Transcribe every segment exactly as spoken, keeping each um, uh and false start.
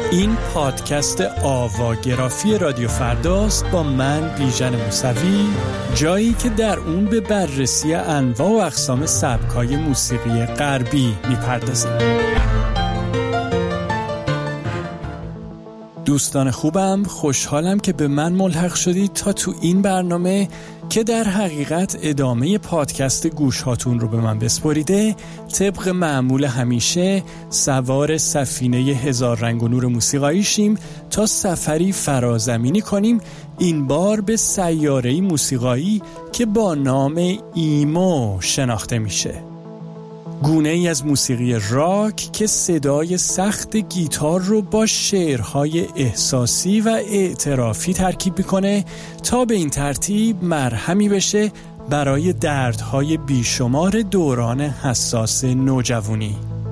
این پادکست آواگرافی رادیو فرداست با من بیژن موسوی، جایی که در اون به بررسی انواع و اقسام سبک‌های موسیقی غربی میپردازیم. دوستان خوبم، خوشحالم که به من ملحق شدید تا تو این برنامه که در حقیقت ادامه پادکست گوش هاتون رو به من بسپاریده، طبق معمول همیشه سوار سفینه هزار رنگ و نور موسیقایی شیم تا سفری فرازمینی کنیم، این بار به سیاره موسیقایی که با نام ایمو شناخته میشه. گونه ای از موسیقی راک که صدای سخت گیتار رو با شعرهای احساسی و اعترافی ترکیب میکنه تا به این ترتیب مرهمی بشه برای دردهای بیشمار دوران حساس نوجوانی.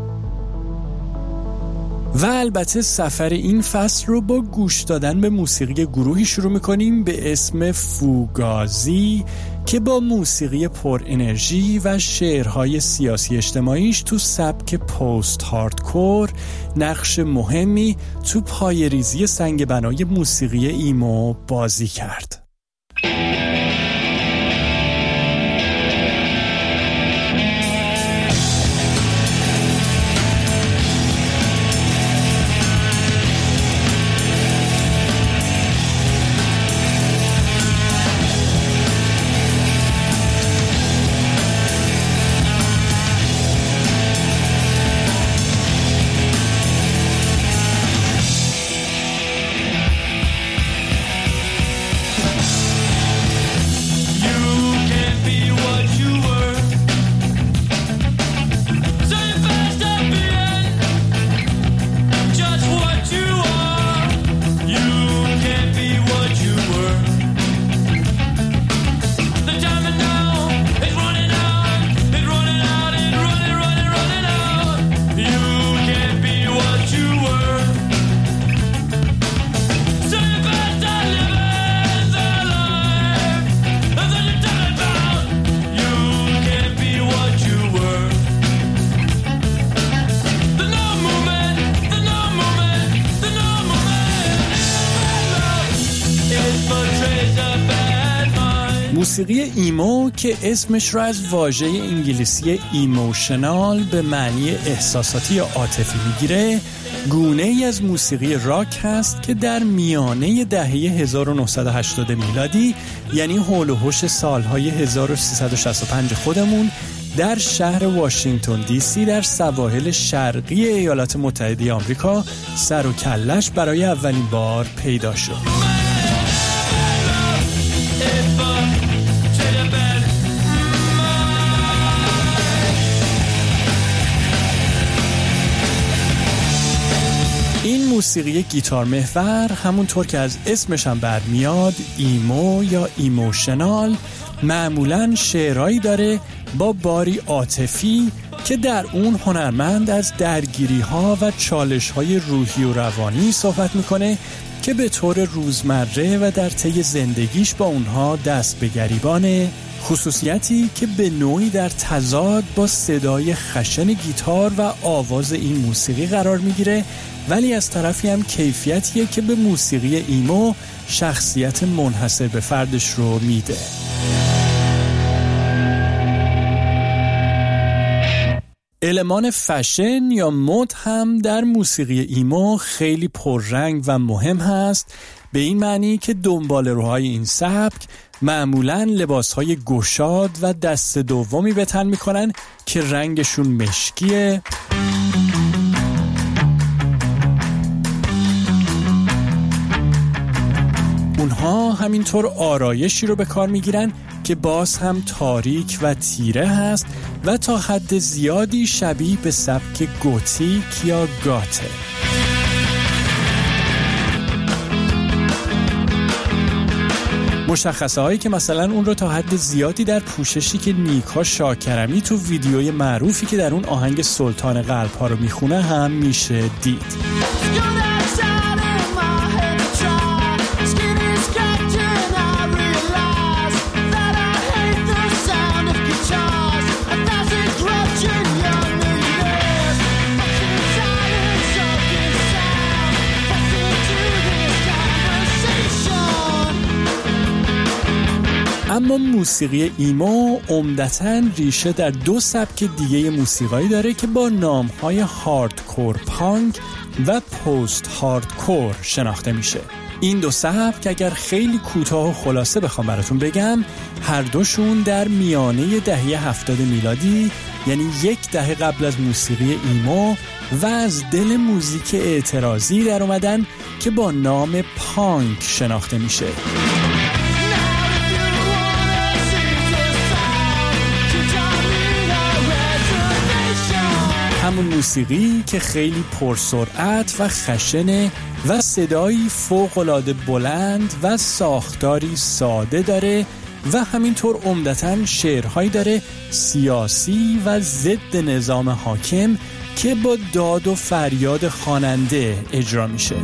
و البته سفر این فصل رو با گوش دادن به موسیقی گروهی شروع میکنیم به اسم فوگازی که با موسیقی پر انرژی و شعرهای سیاسی اجتماعیش تو سبک پست هاردکور نقش مهمی تو پایه‌ریزی سنگ بنای موسیقی ایمو بازی کرد. موسیقی ایمو که اسمش رو از واژه انگلیسی ایموشنال به معنی احساساتی یا عاطفی میگیره، گونه ای از موسیقی راک هست که در میانه دهه هزار و نهصد و هشتاد میلادی، یعنی حول و حوش سالهای هزار و سیصد و شصت و پنج خودمون، در شهر واشنگتن دی سی در سواحل شرقی ایالات متحده آمریکا سر و کلش برای اولین بار پیدا شد. این موسیقی گیتار محور، همونطور که از اسمش هم برمیاد، ایمو یا ایموشنال، معمولاً شعرهایی داره با باری عاطفی که در اون هنرمند از درگیری‌ها و چالش‌های روحی و روانی صحبت میکنه که به طور روزمره و در طی زندگیش با اونها دست به گریبانه، خصوصیتی که به نوعی در تضاد با صدای خشن گیتار و آواز این موسیقی قرار میگیره، ولی از طرفی هم کیفیتیه که به موسیقی ایمو شخصیت منحصر به فردش رو میده. المان فشن یا مد هم در موسیقی ایمو خیلی پررنگ و مهم هست، به این معنی که دنباله‌روهای این سبک معمولاً لباسهای گشاد و دست دومی به تن میکنن که رنگشون مشکیه، اونها همینطور آرایشی رو به کار میگیرن که باز هم تاریک و تیره هست و تا حد زیادی شبیه به سبک گوتیک یا گاته. مشخصه هایی که مثلا اون رو تا حد زیادی در پوششی که نیکا شاکرمی تو ویدیوی معروفی که در اون آهنگ سلطان قلب ها رو میخونه هم میشه دید. اما موسیقی ایمو عمدتاً ریشه در دو سبک دیگه موسیقایی داره که با نام‌های هاردکور پانک و پست هاردکور شناخته میشه. این دو سبک اگر خیلی کوتاه و خلاصه بخوام براتون بگم، هر دوشون در میانه دهه هفتاد میلادی، یعنی یک دهه قبل از موسیقی ایمو و از دل موزیک اعتراضی در اومدن که با نام پانک شناخته میشه. همون موسیقی که خیلی پرسرعت و خشنه و صدایی فوق‌العاده بلند و ساختاری ساده داره و همینطور عمدتاً شعرهایی داره سیاسی و ضد نظام حاکم که با داد و فریاد خواننده اجرا میشه.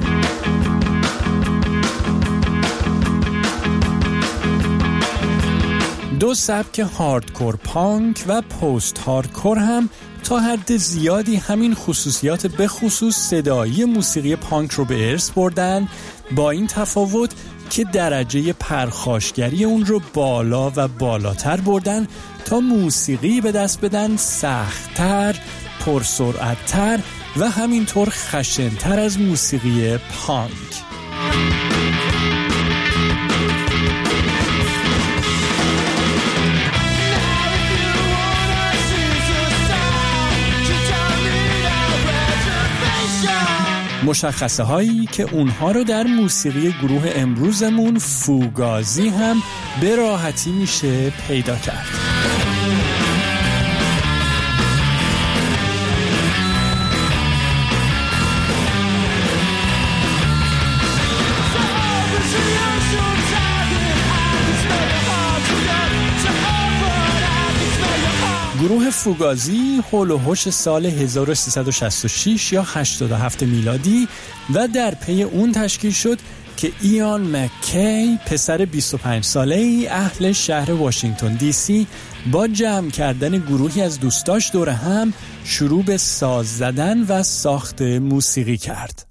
دو سبک هاردکور پانک و پست هاردکور هم تا حد زیادی همین خصوصیات به خصوص صدایی موسیقی پانک رو به ارث بردن، با این تفاوت که درجه پرخاشگری اون رو بالا و بالاتر بردن تا موسیقی به دست بدن سخت‌تر، پرسرعت‌تر و همینطور خشن‌تر از موسیقی پانک. مشخصه هایی که اونها رو در موسیقی گروه امروزمون فوگازی هم به راحتی میشه پیدا کرد. گروه فوگازی هول و هوش سال هزار و سیصد و شصت و شش یا هشتاد و هفت میلادی و در پی اون تشکیل شد که ایان مکی پسر بیست و پنج ساله‌ای اهل شهر واشنگتن دی سی با جمع کردن گروهی از دوستاش دور هم شروع به ساز زدن و ساخت موسیقی کرد.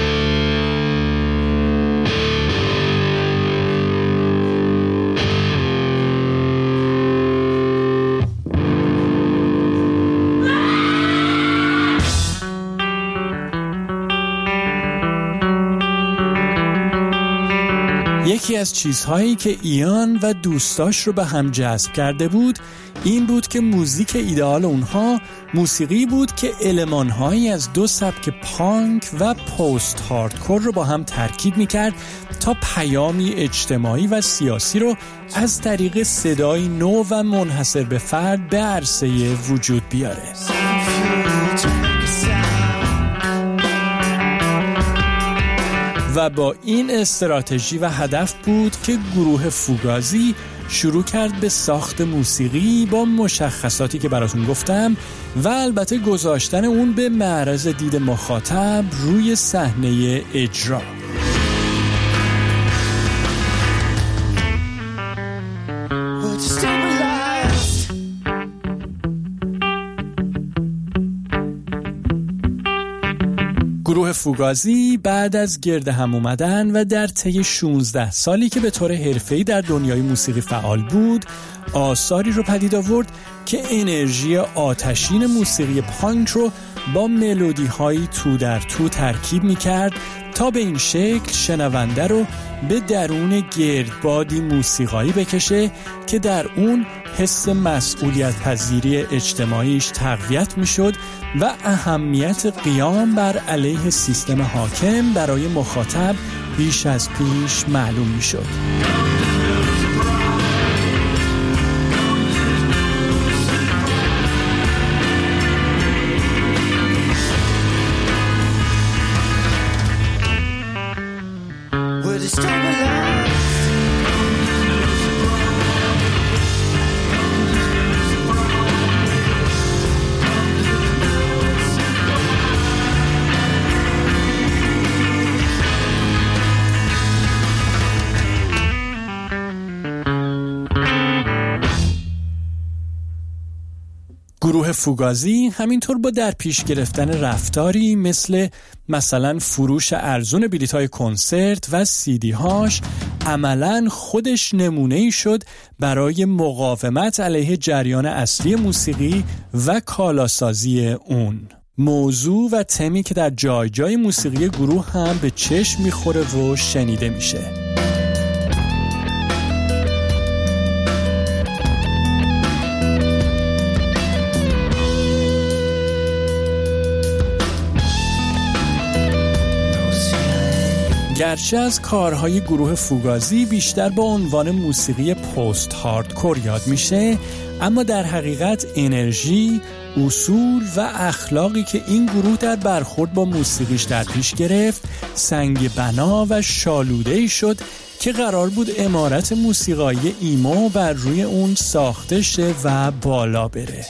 یکی از چیزهایی که ایان و دوستاش رو به هم جذب کرده بود این بود که موزیک ایدئال اونها موسیقی بود که المانهایی از دو سبک پانک و پست هاردکور رو با هم ترکیب میکرد تا پیامی اجتماعی و سیاسی رو از طریق صدای نو و منحصر به فرد به عرصه وجود بیاره. و با این استراتژی و هدف بود که گروه فوگازی شروع کرد به ساخت موسیقی با مشخصاتی که براتون گفتم و البته گذاشتن اون به معرض دید مخاطب روی صحنه اجرا. گروه فوگازی بعد از گرد هم اومدن و در طی شانزده سالی که به طور حرفه‌ای در دنیای موسیقی فعال بود، آثاری رو پدید آورد که انرژی آتشین موسیقی پانک رو با ملودی‌های تو در تو ترکیب می‌کرد تا به این شکل شنونده رو به درون گردبادی موسیقایی بکشه که در اون حس مسئولیت پذیری اجتماعیش تقویت میشد و اهمیت قیام بر علیه سیستم حاکم برای مخاطب بیش از پیش معلوم میشد. گروه فوگازی همینطور با در پیش گرفتن رفتاری مثل مثلا فروش ارزون بلیط‌های کنسرت و سیدی هاش عملاً خودش نمونه‌ای شد برای مقاومت علیه جریان اصلی موسیقی و کالاسازی اون. موضوع و تمی که در جای جای موسیقی گروه هم به چشم میخوره و شنیده میشه. گرچه از کارهای گروه فوگازی بیشتر با عنوان موسیقی پست هاردکور یاد میشه، اما در حقیقت انرژی، اصول و اخلاقی که این گروه در برخورد با موسیقیش در پیش گرفت سنگ بنا و شالوده‌ای شد که قرار بود عمارت موسیقایی ایمو بر روی اون ساخته شه و بالا بره.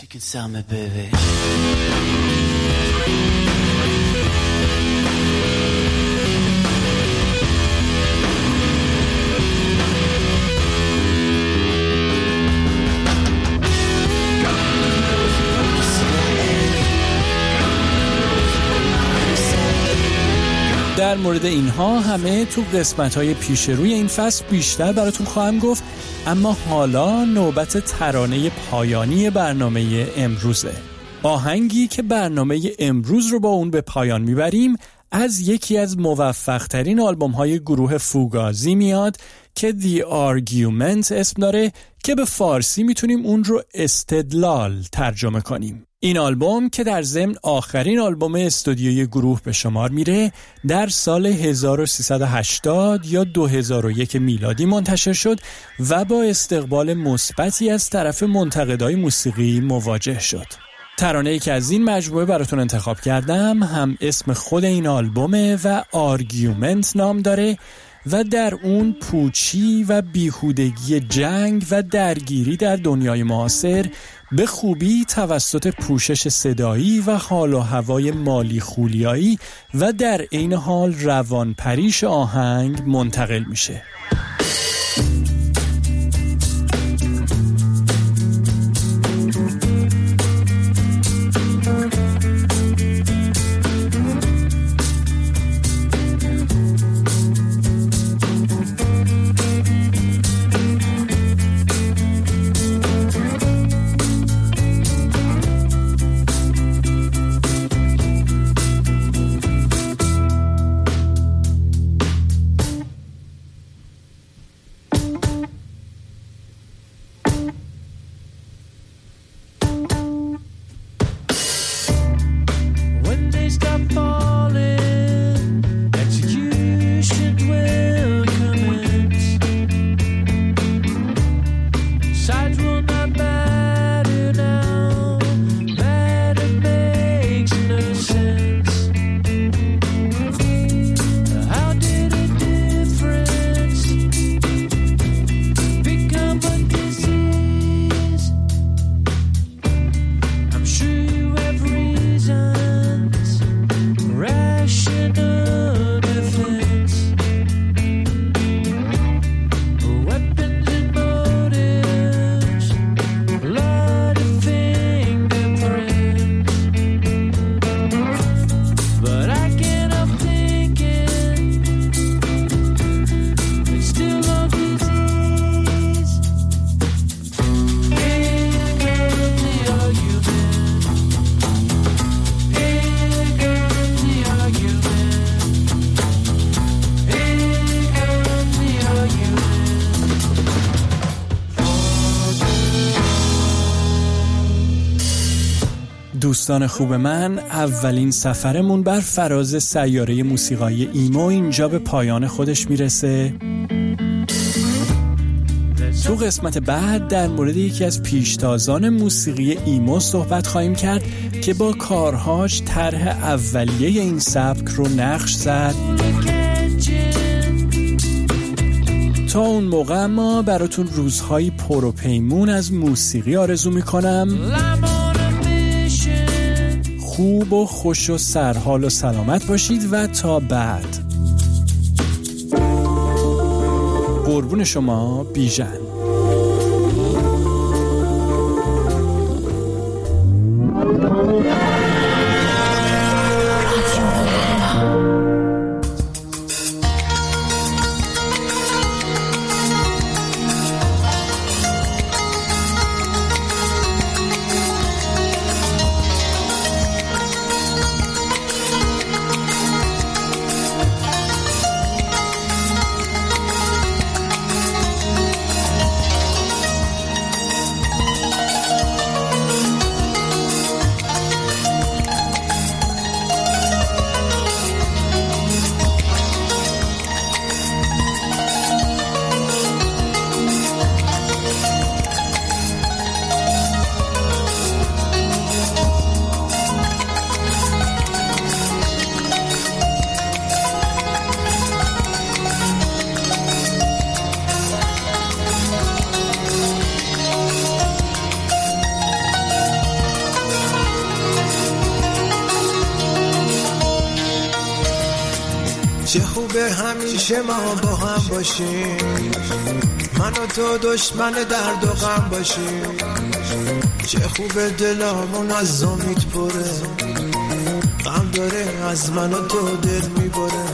در مورد اینها همه تو قسمت‌های پیش روی این فصل بیشتر براتون خواهم گفت، اما حالا نوبت ترانه پایانی برنامه امروزه. آهنگی که برنامه امروز رو با اون به پایان میبریم از یکی از موفق‌ترین آلبوم‌های گروه فوگازی میاد که The Argument اسم داره که به فارسی میتونیم اون رو استدلال ترجمه کنیم. این آلبوم که در ضمن آخرین آلبوم استودیویی گروه به شمار میره در سال هزار و سیصد و هشتاد یا دو هزار و یک میلادی منتشر شد و با استقبال مثبتی از طرف منتقدای موسیقی مواجه شد. ترانه‌ای که از این مجموعه براتون انتخاب کردم هم اسم خود این آلبومه و آرگیومنت نام داره و در اون پوچی و بیهودگی جنگ و درگیری در دنیای معاصر به خوبی توسط پوشش صدایی و حال و هوای مالی خولیایی و در عین حال روانپریش آهنگ منتقل میشه. دوستان خوب من، اولین سفرمون بر فراز سیاره موسیقایی ایمو اینجا به پایان خودش میرسه. تو قسمت بعد در مورد یکی از پیشتازان موسیقی ایمو صحبت خواهیم کرد که با کارهاش طرح اولیه این سبک رو نقش زد. تا اون موقع ما براتون روزهای پر و پیمون از موسیقی آرزو میکنم. خوب و خوش و سرحال و سلامت باشید و تا بعد. قربون شما، بیژن. چه خوبه همیشه ما با هم باشیم، من و تو دشمن درد و غم باشیم. چه خوبه دلامون از امید پره، غم داره از من و تو دل میبره.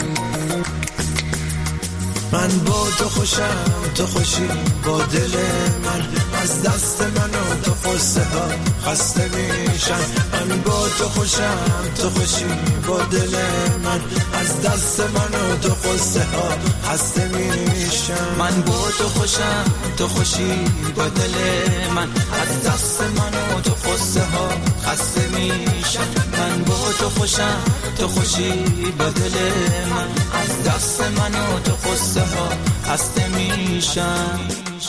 من با تو خوشم، تو خوشی با دل من، از دست من و تو قصه ها خسته میشم. من با تو خوشم، تو خوشی با دل من، از دست من و تو قصه ها خسته میشم. من با تو خوشم، تو خوشی با دل من، از دست من و تو قصه ها خسته میشم. من با تو خوشم، تو خوشی با دل من، از دست من و تو قصه ها خسته میشم.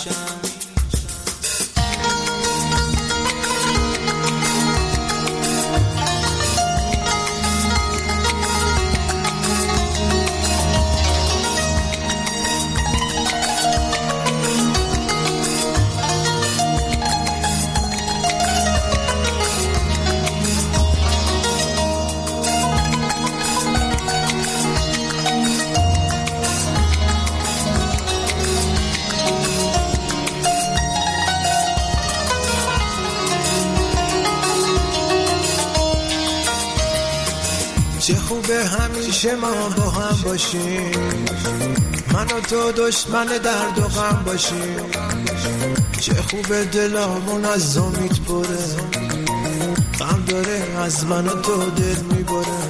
چه خوبه همیشه ما با هم باشیم، من و تو دشمن درد و غم باشیم. چه خوبه دلامون از امید پره، غم داره از من و تو دل میبره.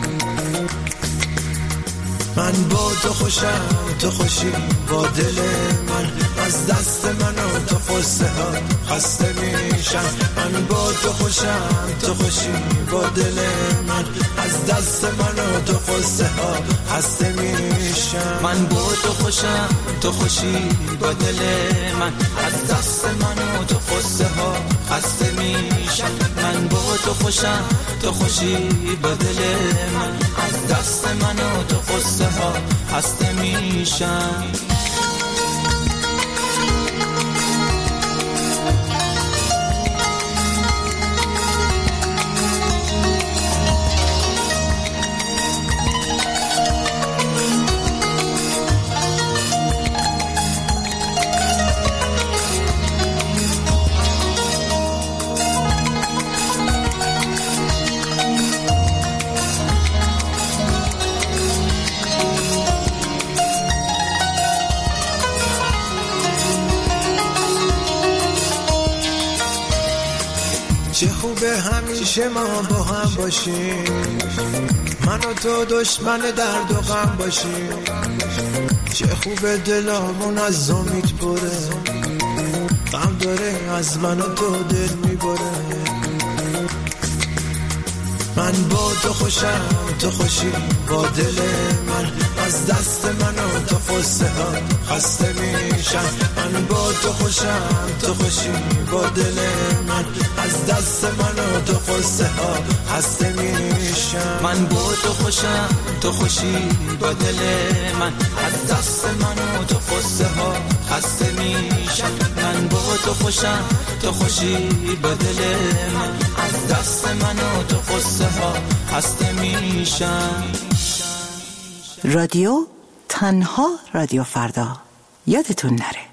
من با تو خوشم، تو خوشی با دل من، از دست من و تو قصه ها خسته میشم. من با تو خوشم، تو خوشی با دل من، از دست من و تو قصه ها خسته میشم. من با تو خوشم، تو خوشی با دل من، از دست من و تو قصه ها خسته میشم. من با تو خوشم، تو خوشی با دل من، از دست من و تو قصه ها خسته میشم. چه خوبه همیشه ما با هم باشیم، من و تو دشمن درد و غم باشیم. چه خوبه دلامون از امید پره، غم داره از من و تو دل میبره. من با تو خوشم، تو خوشی با دل من، از دست من و تو قصه ها خسته میشم. من با تو خوشم، تو خوشی با دل من، از دست من و تو قصه ها خسته میشم. من با تو خوشم، تو خوشی با دل من، از دست من و تو قصه ها خسته میشم. من با تو خوشم، تو خوشی با دل من، از دست من و تو قصه ها خسته میشم. رادیو تنها رادیو فردا، یادتون نره.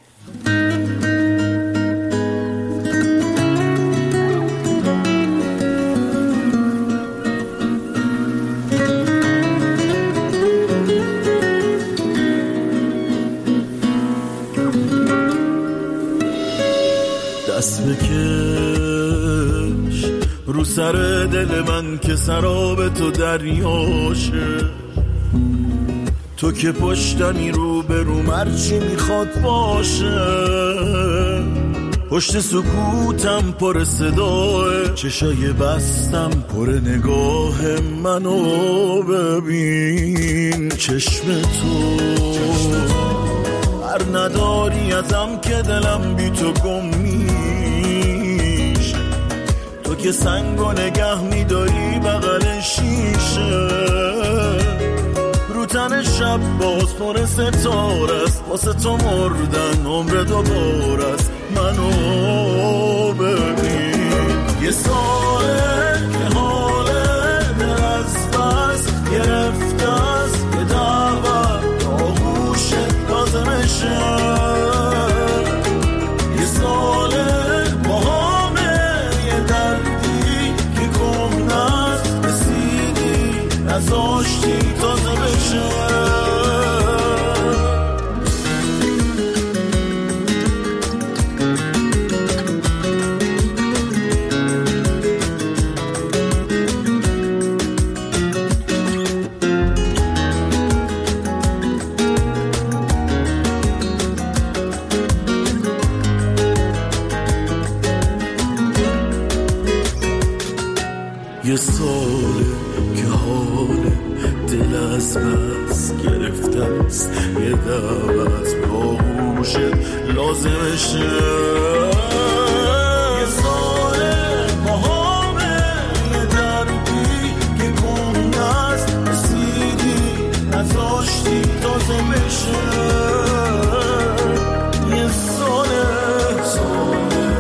دست بکش رو سر دل من که سراب تو دریاشه، تو که پشتمی رو به رو مرچی میخواد باشه. پشت سکوتم پر صداه، چشای بستم پر نگاه منو ببین. چشم تو هر نداری ازم که دلم بی تو گم میشه، تو که سنگو نگه میداری بغل شیشه. رو تن شب باز پر ستاره است، واسه تو مردن عمر دوباره است. منو ببین یه ساله که حاله دل از بس گرفته است، یه نذاشتی تازه بشه. یه ساله که حال دل از بس گرفته است، یه دعوت باهوشت لازمشه. یه ساله با همه یه دربی که گونه است، رسیدی نذاشتی تازه بشه. یه ساله ساله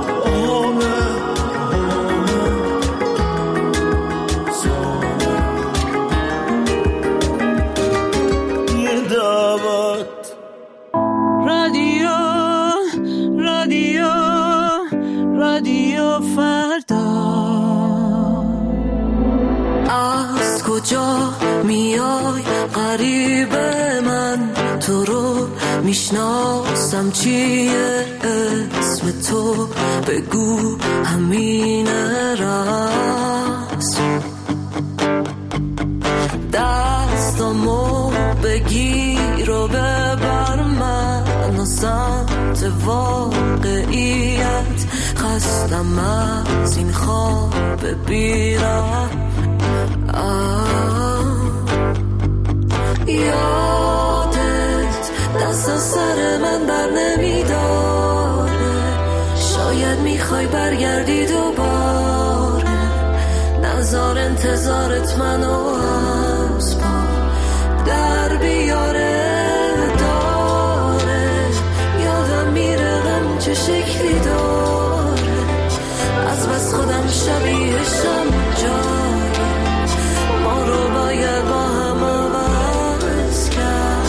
کجا میای قریب من، تو رو میشناسم چیه اسم تو، بگو همین راست. دستامو بگیر و ببر من و سمت واقعیت، خستم از این خواب بیرم. یادت دست از سر من بر نمیداره، شاید میخوای برگردی دوباره، نظر انتظارت منو از پا در بیاره. داره یادم میره غم چه شکلی داره، از بس خودم شبیهشم جای ما رو باید با هم عوض کرد.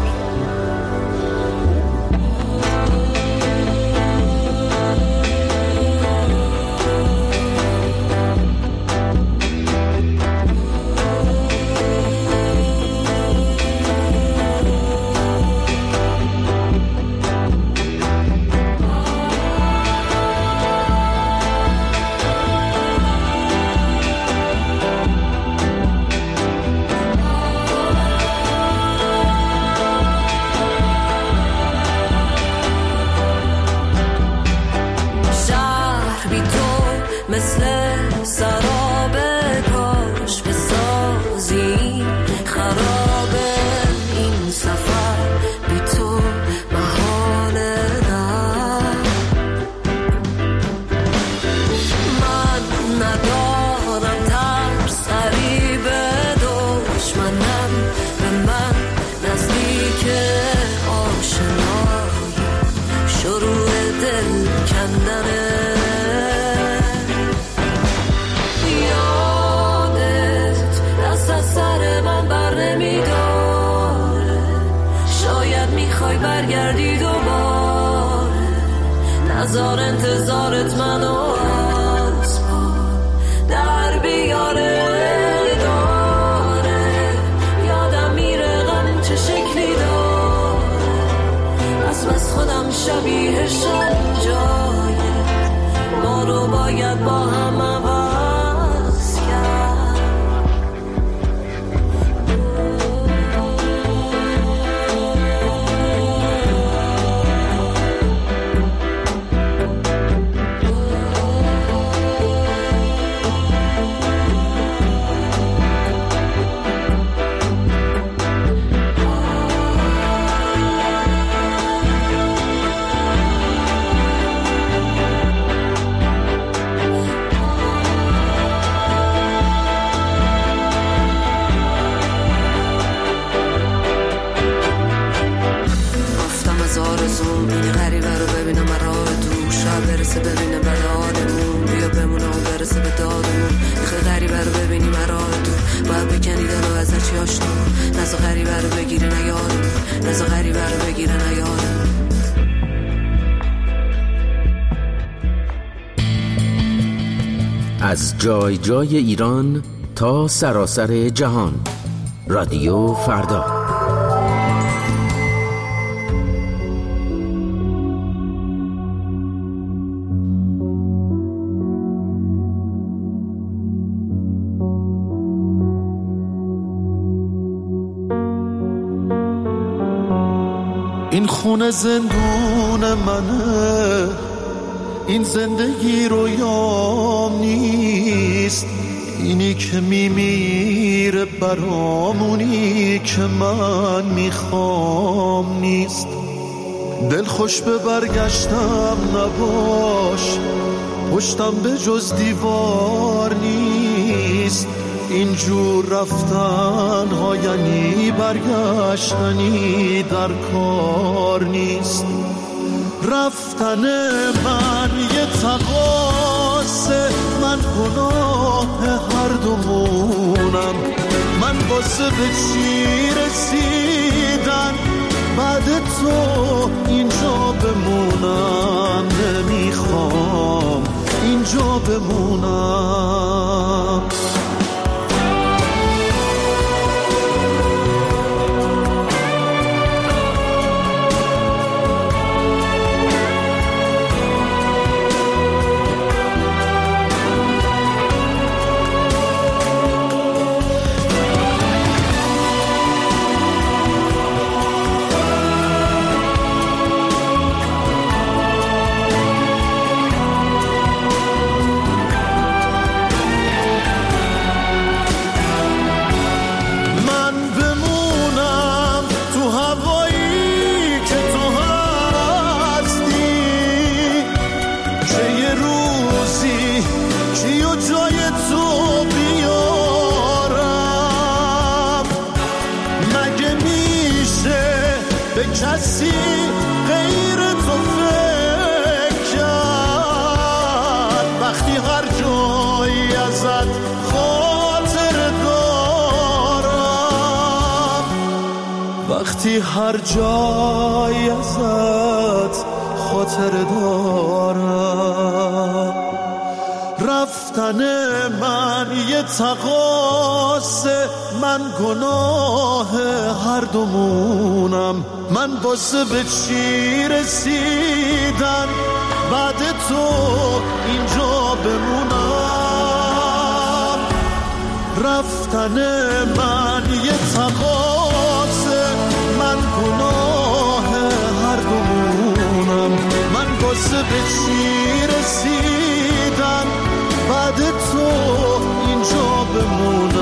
مثل سراب کاش بسازی خرابه این سفر، بی تو محاله نه. من ندارم ترس قریب دشمنم، به من نزدیک آشنایی شروع دل کندنه. برگردی دوباره، نظر انتظارت منو از پا در بیاره. داره یادم میره غم چه شکلی داره، از بس خودم شبیهشم جایه ما رو باید با هم عوض کرد. برسه ببینه بعد آدمون، بیا بمونه و برسه به دادمون. میخوای غریبه رو ببینی مراه تو، باید بکنی دلو ازش یاشتو، نزا غریبه رو بگیره نیادمون، نزا غریبه رو بگیره نیادمون. از جای جای ایران تا سراسر جهان. رادیو فردا. این خونه زندون منه، این زندگی رویام نیست، اینی که میمیره برامونی که من میخوام نیست. دل خوش به برگشتم نباش، پشتم به جز دیوار نیست، اینجور رفتن ها یعنی برگشتنی در کار نیست. رفتن من یه تقاصه، من گناه هر دومونم، من واسه به چی رسیدن بعد تو اینجا بمونم، نمیخوام اینجا بمونم. کسی غیر تو فکر کرد وقتی هر جایی ازت خاطر دارم، وقتی هر جایی ازت خاطر دارم. رفتن من یه تقاصه، من گناه هر دومونم، من واسه به چی رسیدن بعد تو اینجا بمونم. رفتن من یه تقاصه، من گناه هر دومونم، من واسه به چی رسیدن بعد تو اینجا بمونم.